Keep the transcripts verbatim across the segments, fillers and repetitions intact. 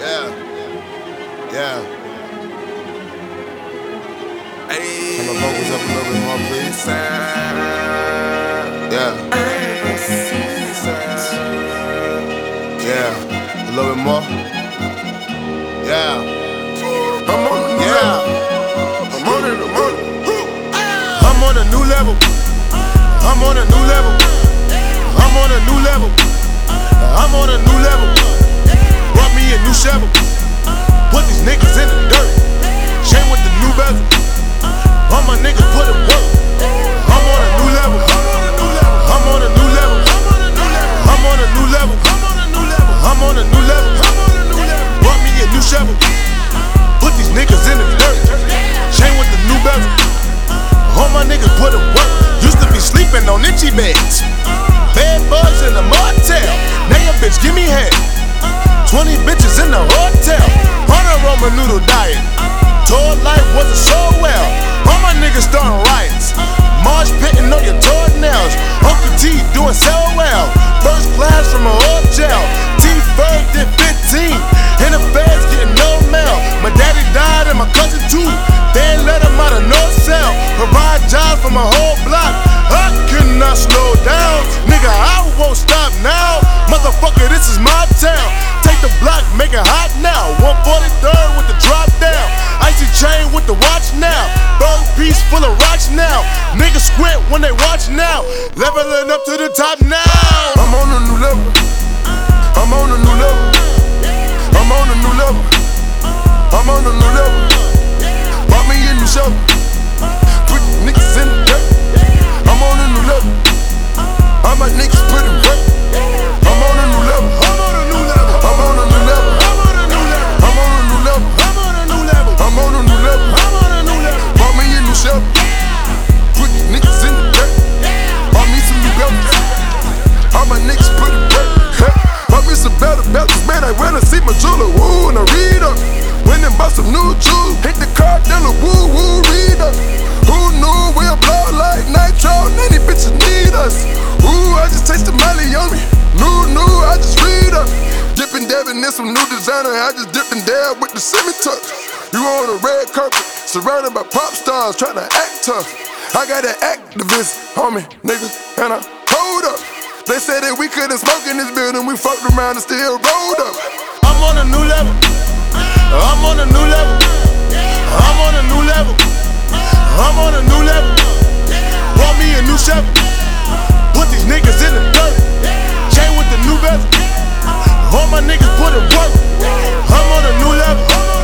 Yeah. Yeah. Hey. Turn the vocals up a little bit more, please. Yeah. Yeah. A little bit more. Yeah. I'm on a new yeah. level. I'm on it, I'm on it. I'm on a new level. I'm on a new level. I'm on a new level. I'm on a new level. Brought me a new shovel. Put these niggas in the dirt. Shame with the new bezel. All my niggas put in work. I'm on a new level. I'm on a new level. I'm on a new level. I'm on a new level. Brought me a new shovel. Put these niggas in the dirt. Shame with the new bezel. All my niggas put in work. Used to be sleeping on itchy beds. Bad bugs in the motel. Now your bitch give me head. Twenty bitches in the hotel. On a Roman noodle diet. Told life wasn't so well. All my niggas starting riots. Marsh pitting on your toenails. Uncle T doing so well. First class from a hotel. T-Ferg did fifteen. And the feds getting no mail. My daddy died and my cousin too. They ain't let him out of no cell. Provide jobs for my whole block. I cannot slow down. Nigga, I won't stop now. Motherfucker, this is my town. Take the block, make it hot now. one forty-third with the drop down. Icy chain with the watch now. Bird piece full of rocks now. Niggas squint when they watch now. Leveling up to the top now. I'm on a new level. I'm on a new level. I'm on a new level. I'm on a new level. Bought me a new shovel. Put niggas in the dirt. I'm on a new level. All my niggas put in work. I'm on a new level. I'm on a new level. I'm on a new level. I'm on a new level. I'm on a new level. I'm on a new level. I'm on a new level. I'm on a new level. Bought me a new shovel. Put these niggas in the dirt. Bought me some new belts. All my niggas put in work. Bought me some better belts. Man, I went and see my jeweler. Woo, and I read up. Went and bought some new jewels. Hit the car dealer. Woo, woo, read up. Who knew we'll blow like nitro? None these bitches need us. Ooh, I just taste the Molly on me. New, new, I just read up. Dippin' dabbing in some new designer. I just dipped and dab with the semi-tuck. You on a red carpet, surrounded by pop stars, tryna act tough. I got an activist on me, nigga, and I hold up. They said that we couldn't smoke in this building. We fucked around and still rolled up. I'm on a new level. I'm on a new level. I'm on a new level. I'm on a new level. Bought me a new shovel. Put these niggas in the dirt. Chain with the new bezel. All my niggas put in work. I'm on a new level.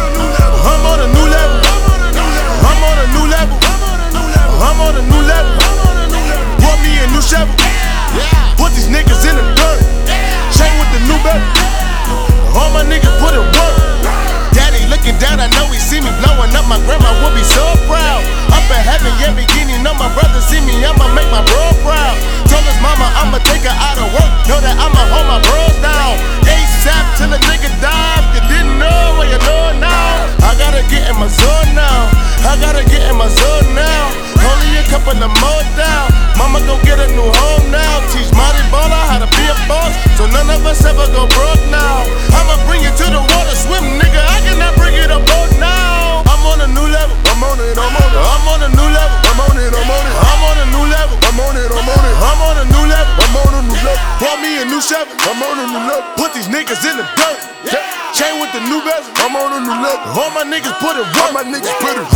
I'm on a new level. I'm on a new level. I'm on a new level. Bought me a new shovel. Put these niggas in the dirt. Chain with the new bezel. All my niggas put in work. Daddy looking down, I know he see me blowing up. My grandma would be so proud. Up in heaven, yeah, beginning of my brother see me, I'ma make my bro proud. Told his mama I'ma take her out of work. Know that I'ma hold my bros down. ASAP till a nigga die. If you didn't know, well you know now. I gotta get in my zone now. I gotta get in my zone now. Only a couple of more down. Mama gon' get a new home now. Teach Marty Baller how to be a boss, so none of us ever go broke now. I'ma bring you to the water, swim, nigga. I cannot bring you to boat now. I'm on a new level. I'm on it, I'm on it. I'm on a new level. I'm on it, I'm on it. I'm on a new level. I'm on it, I'm on it. I'm on a new level. I'm on a new level. Bought me a new shovel. I'm on a new level. Put these niggas in the dirt. Chain with the new bezel. I'm on a new level. All my niggas put it work. All my niggas put it